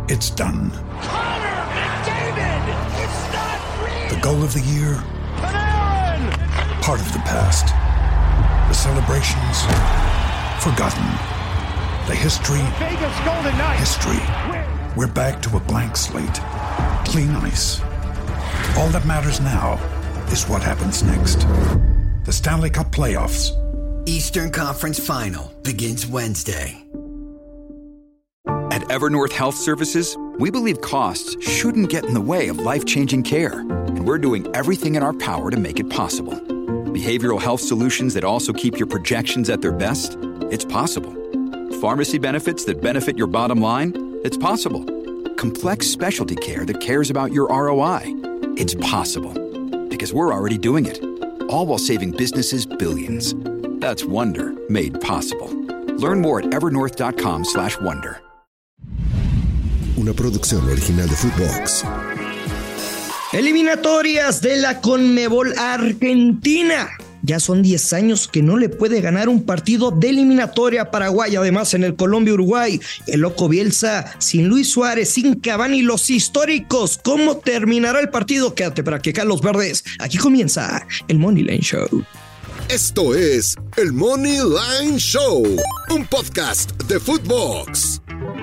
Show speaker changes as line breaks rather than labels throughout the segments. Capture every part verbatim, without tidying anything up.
It's done.
Connor McDavid! It's not real!
The goal of the year?
Panarin!
Part of the past. The celebrations? Forgotten. The history?
Vegas Golden Knights!
History. We're back to a blank slate. Clean ice. All that matters now is what happens next. The Stanley Cup Playoffs.
Eastern Conference Final begins Wednesday.
At Evernorth Health Services, we believe costs shouldn't get in the way of life-changing care, and we're doing everything in our power to make it possible. Behavioral health solutions that also keep your projections at their best? It's possible. Pharmacy benefits that benefit your bottom line? It's possible. Complex specialty care that cares about your R O I? It's possible. Because we're already doing it. All while saving businesses billions. That's Wonder made possible. Learn more at evernorth.com slash wonder.
Una producción original de Footbox.
Eliminatorias de la Conmebol Argentina. Ya son diez años que no le puede ganar un partido de eliminatoria a Paraguay. Además, en el Colombia-Uruguay, el loco Bielsa, sin Luis Suárez, sin Cavani, los históricos. ¿Cómo terminará el partido? Quédate para que Carlos Verdes. Aquí comienza el Money Line Show.
Esto es el Money Line Show, un podcast de Footbox.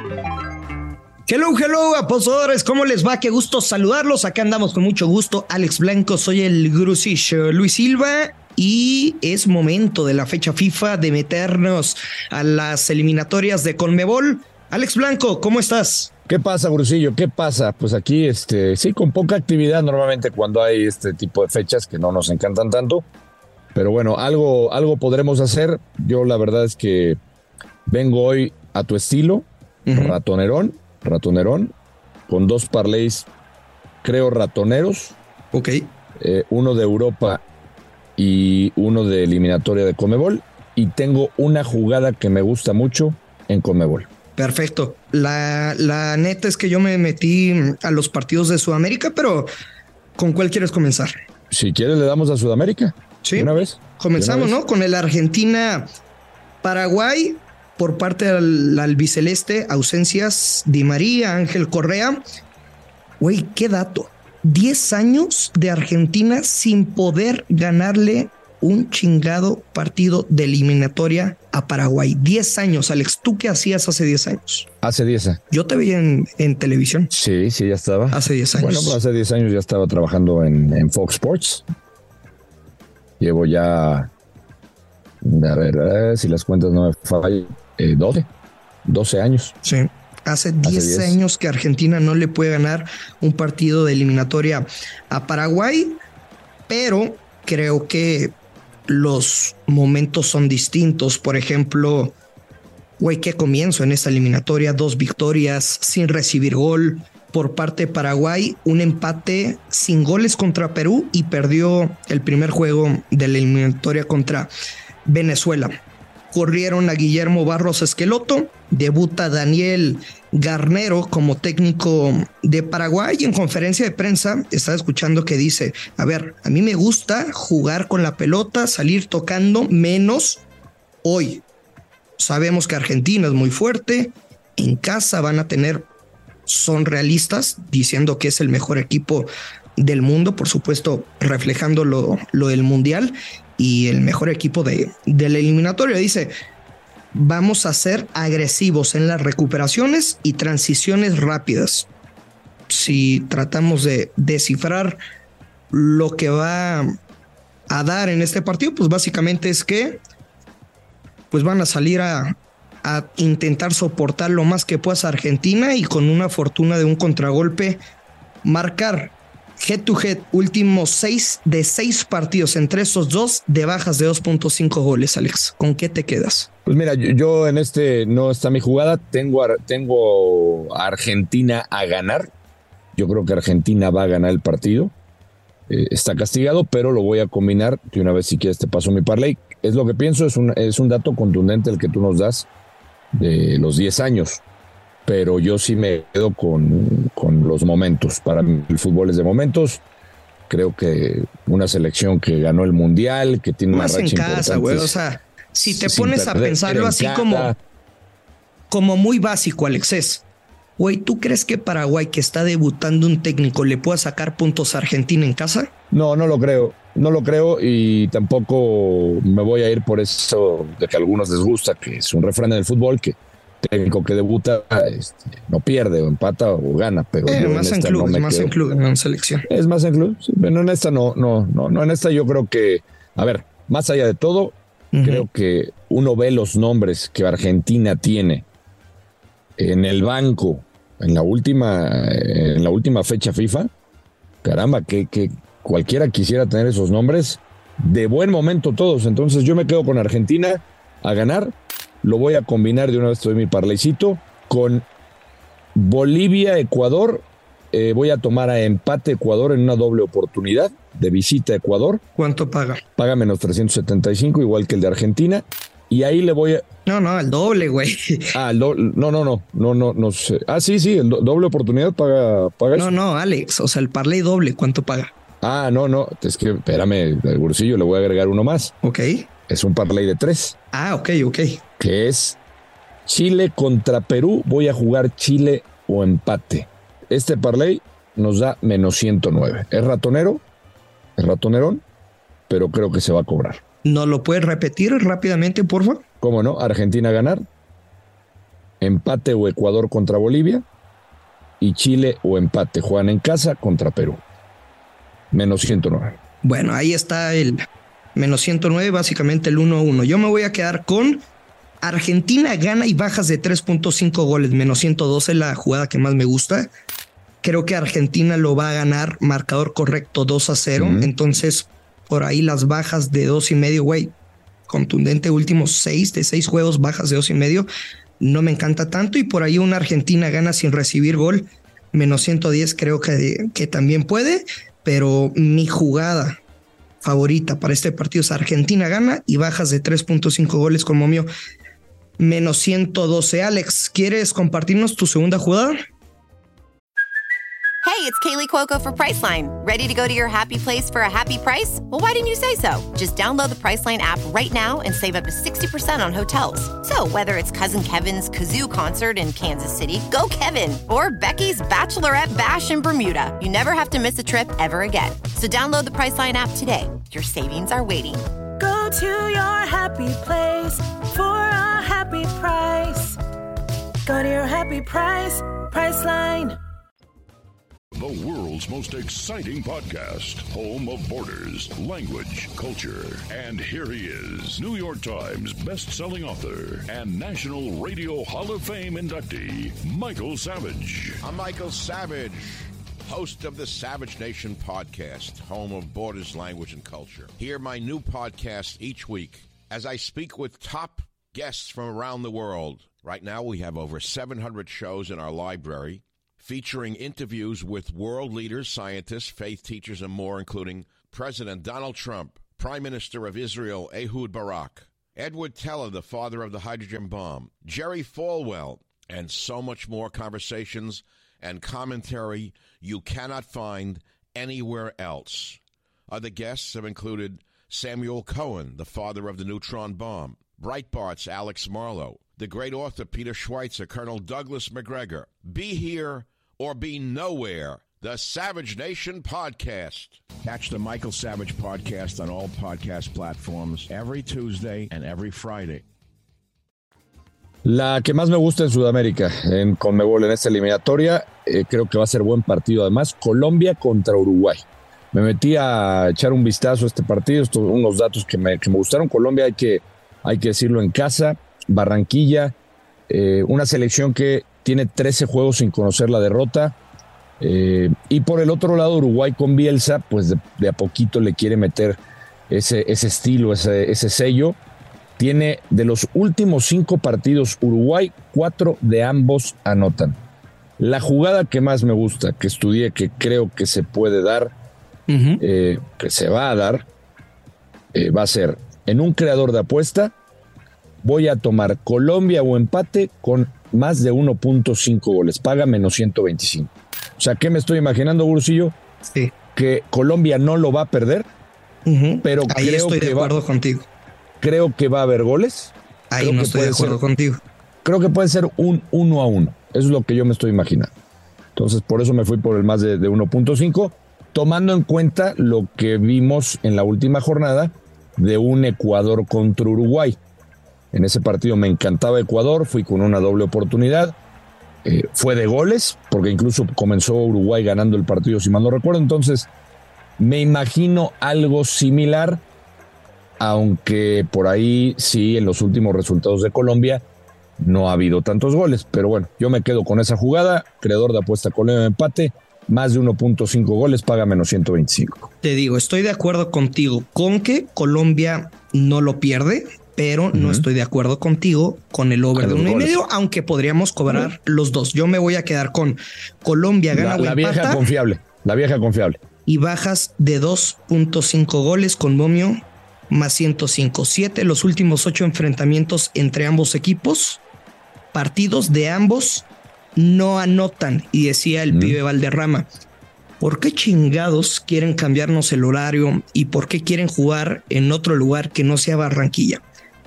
Hello, hello, apostadores, ¿cómo les va? Qué gusto saludarlos. Acá andamos con mucho gusto. Alex Blanco, soy el Grusillo, Luis Silva. Y es momento de la fecha FIFA de meternos a las eliminatorias de Conmebol. Alex Blanco, ¿cómo estás?
¿Qué pasa, Grusillo? ¿Qué pasa? Pues aquí, este, sí, con poca actividad normalmente cuando hay este tipo de fechas que no nos encantan tanto. Pero bueno, algo, algo podremos hacer. Yo la verdad es que vengo hoy a tu estilo, uh-huh. ratonerón, ratonerón, con dos parlays, creo, ratoneros.
Ok.
Eh, uno de Europa y uno de eliminatoria de Conmebol, y tengo una jugada que me gusta mucho en Conmebol.
Perfecto. La, la neta es que yo me metí a los partidos de Sudamérica, pero ¿con cuál quieres comenzar?
Si quieres le damos a Sudamérica.
Sí.
¿Una vez?
Comenzamos,
¿Una
vez? ¿no? Con el Argentina-Paraguay por parte del albiceleste, ausencias Di María, Ángel Correa. Güey, qué dato. diez años de Argentina sin poder ganarle un chingado partido de eliminatoria a Paraguay. diez años, Alex. ¿Tú qué hacías hace diez años?
Hace diez años.
Yo te vi en, en televisión.
Sí, sí, ya estaba.
Hace diez años.
Bueno, pues hace diez años ya estaba trabajando en, en Fox Sports. Llevo ya, a ver, a ver si las cuentas no me fallan, eh, doce, doce años.
Sí. Hace diez años que Argentina no le puede ganar un partido de eliminatoria a Paraguay, pero creo que los momentos son distintos. Por ejemplo, güey, qué comienzo en esta eliminatoria, dos victorias sin recibir gol por parte de Paraguay, un empate sin goles contra Perú y perdió el primer juego de la eliminatoria contra Venezuela. Corrieron a Guillermo Barros Esqueloto, debuta Daniel Garnero como técnico de Paraguay y en conferencia de prensa estaba escuchando que dice, a ver, a mí me gusta jugar con la pelota, salir tocando, menos hoy. Sabemos que Argentina es muy fuerte, en casa van a tener, son realistas, diciendo que es el mejor equipo del mundo, por supuesto reflejando lo, lo del Mundial, y el mejor equipo de, de la eliminatoria. Dice, vamos a ser agresivos en las recuperaciones y transiciones rápidas. Si tratamos de descifrar lo que va a dar en este partido, pues básicamente es que pues van a salir a, a intentar soportar lo más que puedas a Argentina y con una fortuna de un contragolpe marcar head to head, últimos seis de seis partidos entre esos dos de bajas de dos punto cinco goles, Alex. ¿Con qué te quedas?
Pues mira, yo, yo en este no está mi jugada. Tengo a, tengo a Argentina a ganar. Yo creo que Argentina va a ganar el partido. Eh, está castigado, pero lo voy a combinar. De una vez, si quieres, te paso mi parlay. Es lo que pienso, es un, es un dato contundente el que tú nos das de los diez años. Pero yo sí me quedo con, con los momentos. Para mí el fútbol es de momentos. Creo que una selección que ganó el Mundial, que tiene
más
una racha
en casa, güey. O sea, si te pones a pensarlo así como, como muy básico, Alex, es Güey, ¿tú crees que Paraguay, que está debutando un técnico, le pueda sacar puntos a Argentina en casa?
No, no lo creo. No lo creo y tampoco me voy a ir por eso de que a algunos les gusta, que es un refrán en el fútbol, que técnico que debuta este, no pierde o empata o gana, pero
eh,
yo
más en, en club, no es más quedo. en club, no en selección.
Es más en club, sí, pero en esta no, no, no, no, en esta yo creo que, a ver, más allá de todo, uh-huh. creo que uno ve los nombres que Argentina tiene en el banco en la última, en la última fecha FIFA, caramba, que, que cualquiera quisiera tener esos nombres de buen momento todos, entonces yo me quedo con Argentina a ganar. Lo voy a combinar de una vez, doy mi parlaycito, con Bolivia, Ecuador. Eh, voy a tomar a empate Ecuador en una doble oportunidad de visita a Ecuador.
¿Cuánto paga?
Paga menos trescientos setenta y cinco, igual que el de Argentina. Y ahí le voy a...
No, no, el doble, güey.
Ah, el doble. No, no, no, no, no, no sé. Ah, sí, sí, el do- doble oportunidad paga, paga
No,
eso.
no, Alex, o sea, el parlay doble, ¿cuánto paga?
Ah, no, no, es que espérame, el bolsillo le voy a agregar uno más.
Ok.
Es un parlay de tres.
Ah, ok, ok.
Que es Chile contra Perú. Voy a jugar Chile o empate. Este parlay nos da menos ciento nueve. Es ratonero, es ratonerón, pero creo que se va a cobrar.
¿No lo puedes repetir rápidamente, por favor?
¿Cómo no? Argentina a ganar, empate o Ecuador contra Bolivia y Chile o empate. Juegan en casa contra Perú. Menos ciento nueve.
Bueno, ahí está el menos ciento nueve, básicamente el uno a uno. Yo me voy a quedar con Argentina gana y bajas de tres punto cinco goles, menos ciento doce, la jugada que más me gusta. Creo que Argentina lo va a ganar, marcador correcto dos a cero. Uh-huh. Entonces, por ahí las bajas de dos y medio, güey, contundente, últimos seis de seis juegos, bajas de dos y medio, no me encanta tanto. Y por ahí una Argentina gana sin recibir gol, menos ciento diez, creo que, que también puede, pero mi jugada favorita para este partido es Argentina gana y bajas de tres punto cinco goles con momio menos ciento doce. Alex, ¿quieres compartirnos tu segunda jugada?
Hey, it's Kaylee Cuoco for Priceline. Ready to go to your happy place for a happy price? Well, why didn't you say so? Just download the Priceline app right now and save up to sixty percent on hotels. So whether it's Cousin Kevin's Kazoo Concert in Kansas City, go Kevin, or Becky's Bachelorette Bash in Bermuda, you never have to miss a trip ever again. So download the Priceline app today. Your savings are waiting.
Go to your happy place for a happy price. Go to your happy price, Priceline.
The world's most exciting podcast, home of borders, language, culture. And here he is, New York Times best-selling author and National Radio Hall of Fame inductee, Michael Savage.
I'm Michael Savage, host of the Savage Nation podcast, home of borders, language, and culture. Hear my new podcast each week as I speak with top guests from around the world. Right now, we have over seven hundred shows in our library, featuring interviews with world leaders, scientists, faith teachers, and more, including President Donald Trump, Prime Minister of Israel, Ehud Barak, Edward Teller, the father of the hydrogen bomb, Jerry Falwell, and so much more conversations and commentary you cannot find anywhere else. Other guests have included Samuel Cohen, the father of the neutron bomb, Breitbart's Alex Marlow, the great author Peter Schweitzer, Colonel Douglas McGregor. Be here or be nowhere. The Savage Nation Podcast.
Catch the Michael Savage Podcast on all podcast platforms every Tuesday and every Friday.
La que más me gusta en Sudamérica, en Conmebol, en esta eliminatoria, eh, creo que va a ser buen partido. Además, Colombia contra Uruguay. Me metí a echar un vistazo a este partido, estos, unos datos que me, que me gustaron. Colombia, hay que, hay que decirlo, en casa, Barranquilla, eh, una selección que tiene trece juegos sin conocer la derrota. Eh, y por el otro lado, Uruguay con Bielsa, pues de, de a poquito le quiere meter ese, ese estilo, ese, ese sello. Tiene de los últimos cinco partidos Uruguay, cuatro de ambos anotan. La jugada que más me gusta, que estudié, que creo que se puede dar, uh-huh. eh, que se va a dar, eh, va a ser en un creador de apuesta. Voy a tomar Colombia o empate con más de uno punto cinco goles. Paga menos ciento veinticinco. O sea, ¿qué me estoy imaginando, Bursillo?
Sí.
Que Colombia no lo va a perder, uh-huh. pero
ahí
creo
estoy
que
de acuerdo
va,
contigo.
Creo que va a haber goles.
Ahí
creo
no
que
estoy de acuerdo
ser,
contigo.
Creo que puede ser un uno a uno. Eso es lo que yo me estoy imaginando. Entonces, por eso me fui por el más de, de uno punto cinco, tomando en cuenta lo que vimos en la última jornada de un Ecuador contra Uruguay. En ese partido me encantaba Ecuador, fui con una doble oportunidad. Eh, fue de goles, porque incluso comenzó Uruguay ganando el partido, si mal no recuerdo. Entonces, me imagino algo similar, aunque por ahí sí, en los últimos resultados de Colombia, no ha habido tantos goles. Pero bueno, yo me quedo con esa jugada. Creador de apuesta Colombia de empate, más de uno punto cinco goles, paga menos ciento veinticinco.
Te digo, estoy de acuerdo contigo con que Colombia no lo pierde, pero uh-huh. no estoy de acuerdo contigo con el over de uno y medio, aunque podríamos cobrar uh-huh. los dos. Yo me voy a quedar con Colombia gana
la,
o
la
empata.
vieja confiable, la vieja confiable.
Y bajas de dos punto cinco goles con momio más ciento cinco. siete los últimos ocho enfrentamientos entre ambos equipos. Partidos de ambos no anotan. Y decía el uh-huh. pibe Valderrama, ¿por qué chingados quieren cambiarnos el horario y por qué quieren jugar en otro lugar que no sea Barranquilla?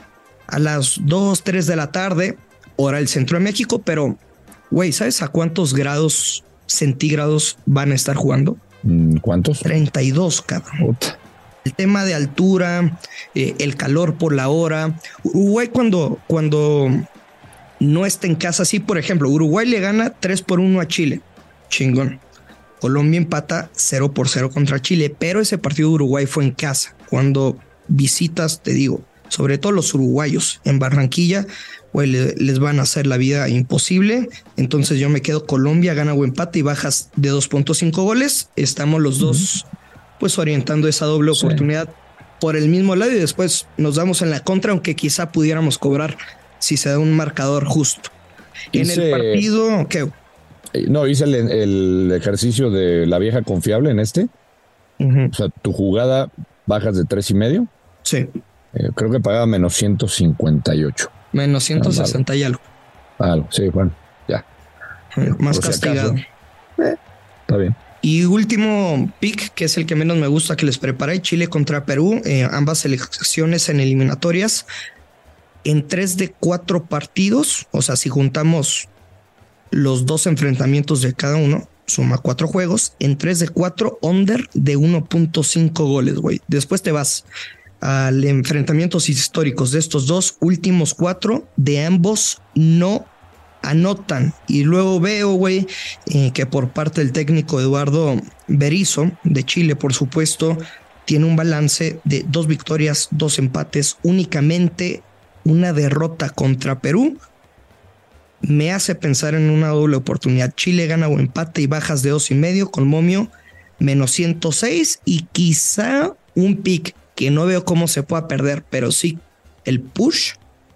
A las dos, tres de la tarde, hora del centro de México, pero, güey, ¿sabes a cuántos grados centígrados van a estar jugando?
¿Cuántos?
treinta y dos, cabrón. Ota. El tema de altura, eh, el calor por la hora. Uruguay cuando, cuando no está en casa, sí, por ejemplo, Uruguay le gana tres por uno a Chile. Chingón. Colombia empata cero por cero contra Chile, pero ese partido de Uruguay fue en casa. Cuando visitas, te digo, sobre todo los uruguayos en Barranquilla, güey, le, les van a hacer la vida imposible. Entonces yo me quedo Colombia, gana o empate y bajas de dos punto cinco goles. Estamos los uh-huh. dos pues orientando esa doble sí. oportunidad por el mismo lado y después nos damos en la contra, aunque quizá pudiéramos cobrar si se da un marcador justo.
Hice,
en el partido, ¿qué?
No, hice el, el ejercicio de la vieja confiable en este. Uh-huh. O sea, tu jugada bajas de tres y medio.
Sí.
Eh, creo que pagaba menos ciento cincuenta y ocho.
Menos ciento sesenta y algo.
Algo, sí, bueno, ya.
Eh, más castigado.
Si eh, está bien.
Y último pick, que es el que menos me gusta que les preparé, Chile contra Perú, eh, ambas selecciones en eliminatorias. En tres de cuatro partidos, o sea, si juntamos los dos enfrentamientos de cada uno, suma cuatro juegos, en tres de cuatro, under de uno punto cinco goles, güey. Después te vas al enfrentamientos históricos de estos dos últimos cuatro, de ambos no anotan. Y luego veo, güey, eh, que por parte del técnico Eduardo Berizzo, de Chile, por supuesto, tiene un balance de dos victorias, dos empates, únicamente una derrota contra Perú. Me hace pensar en una doble oportunidad. Chile gana o empate y bajas de dos y medio con momio menos ciento seis y quizá un pick que no veo cómo se pueda perder, pero sí el push.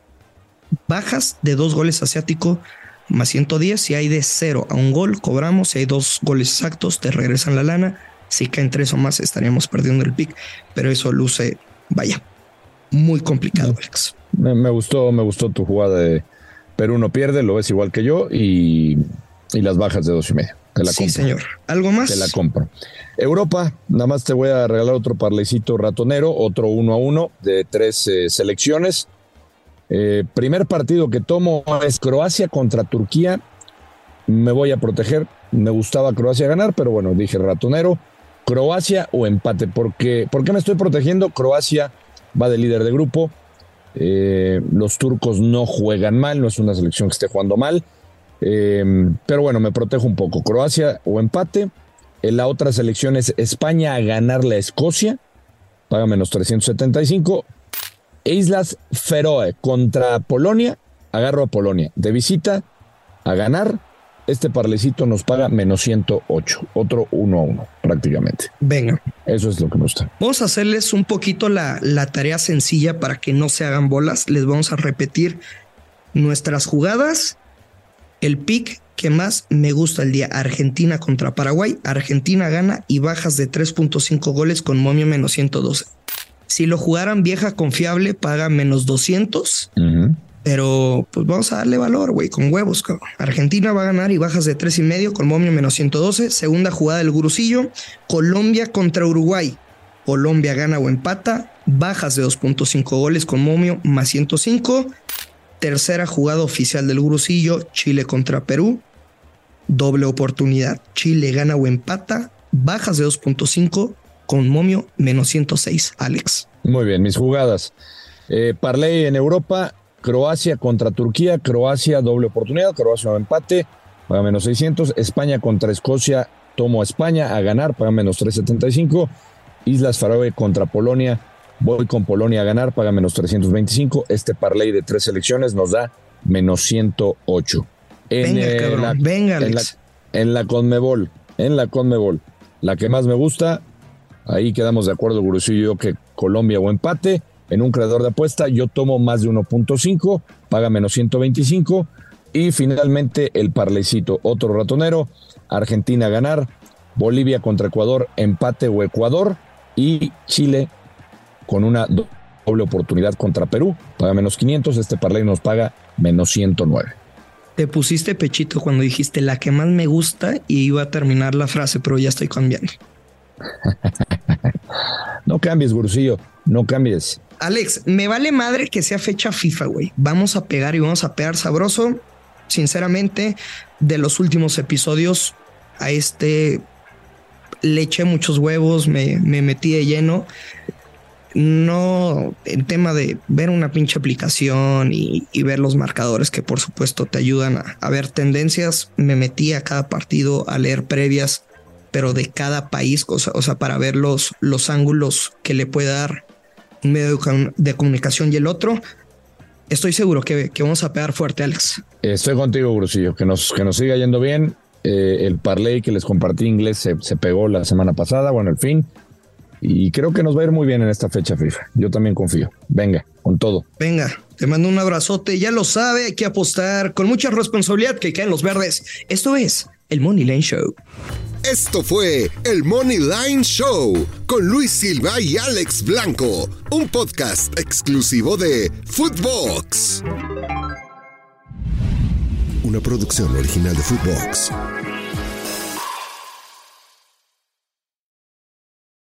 Bajas de dos goles asiático más ciento diez. Si hay de cero a un gol, cobramos. Si hay dos goles exactos, te regresan la lana. Si caen tres o más, estaríamos perdiendo el pick. Pero eso luce, vaya, muy complicado, Alex.
Me, me gustó, me gustó tu jugada de Perú no pierde, lo ves igual que yo, y, y las bajas de dos y medio. Te la
sí,
compro.
Señor. ¿Algo más?
Te la compro. Europa, nada más te voy a regalar otro parlecito ratonero, otro uno a uno de tres eh, selecciones. Eh, primer partido que tomo es Croacia contra Turquía. Me voy a proteger. Me gustaba Croacia ganar, pero bueno, dije ratonero. Croacia o empate. Porque, ¿por qué me estoy protegiendo? Croacia va de líder de grupo. Eh, los turcos no juegan mal, no es una selección que esté jugando mal. Eh, pero bueno, me protejo un poco. Croacia o empate. En la otra selección es España a ganarle a Escocia. Paga menos trescientos setenta y cinco. E Islas Feroe contra Polonia. Agarro a Polonia. De visita a ganar. Este parlecito nos paga menos ciento ocho. Otro uno a uno prácticamente.
Venga.
Eso es lo que me gusta.
Vamos a hacerles un poquito la, la tarea sencilla para que no se hagan bolas. Les vamos a repetir nuestras jugadas. El pick que más me gusta el día. Argentina contra Paraguay. Argentina gana y bajas de tres punto cinco goles con momio menos ciento doce. Si lo jugaran vieja confiable, paga menos doscientos. Uh-huh. Pero pues vamos a darle valor, güey, con huevos, cabrón. Argentina va a ganar y bajas de tres y medio con momio menos ciento doce. Segunda jugada del gurusillo. Colombia contra Uruguay. Colombia gana o empata. Bajas de dos punto cinco goles con momio más ciento cinco. Tercera jugada oficial del Gurusillo, Chile contra Perú. Doble oportunidad, Chile gana o empata, bajas de dos punto cinco con momio menos ciento seis, Alex.
Muy bien, mis jugadas. Eh, parlay en Europa, Croacia contra Turquía, Croacia doble oportunidad, Croacia o empate, paga menos seiscientos. España contra Escocia, tomo a España a ganar, paga menos trescientos setenta y cinco. Islas Faroe contra Polonia, voy con Polonia a ganar, paga menos trescientos veinticinco. Este parlay de tres selecciones nos da menos ciento ocho. En,
venga, cabrón,
eh, la,
venga, Alex.
En la, en la Conmebol, en la Conmebol, la que más me gusta, ahí quedamos de acuerdo, Gurusillo y yo, que Colombia o empate. En un creador de apuesta, yo tomo más de uno punto cinco, paga menos ciento veinticinco. Y finalmente el parlaycito, otro ratonero, Argentina a ganar, Bolivia contra Ecuador, empate o Ecuador, y Chile con una doble oportunidad contra Perú, paga menos quinientos. Este parlay nos paga menos ciento nueve.
Te pusiste pechito cuando dijiste la que más me gusta y iba a terminar la frase, pero ya estoy cambiando.
No cambies, Gurusillo, no cambies.
Alex, me vale madre que sea fecha FIFA, güey. Vamos a pegar y vamos a pegar sabroso. Sinceramente, de los últimos episodios a este le eché muchos huevos, me, me metí de lleno. No en tema de ver una pinche aplicación y, y ver los marcadores que por supuesto te ayudan a, a ver tendencias. Me metí a cada partido a leer previas, pero de cada país, o sea, o sea para ver los, los ángulos que le puede dar un medio de comunicación y el otro. Estoy seguro que, que vamos a pegar fuerte, Alex.
Estoy contigo, Gurusillo, que nos, que nos siga yendo bien. Eh, el parlay que les compartí inglés se, se pegó la semana pasada, bueno, al fin. Y creo que nos va a ir muy bien en esta fecha FIFA. Yo también confío. Venga, con todo.
Venga, te mando un abrazote. Ya lo sabe, hay que apostar con mucha responsabilidad que caen los verdes. Esto es el Money Line Show.
Esto fue el Money Line Show con Luis Silva y Alex Blanco, un podcast exclusivo de Footbox. Una producción original de Footbox.